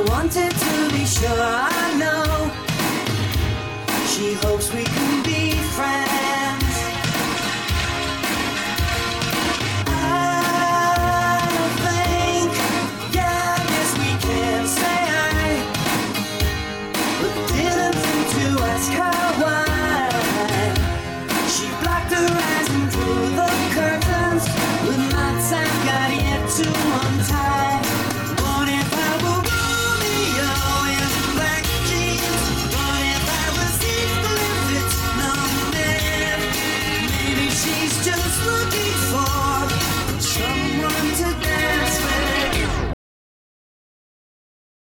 wanted to be sure I know. She hopes we can be friends.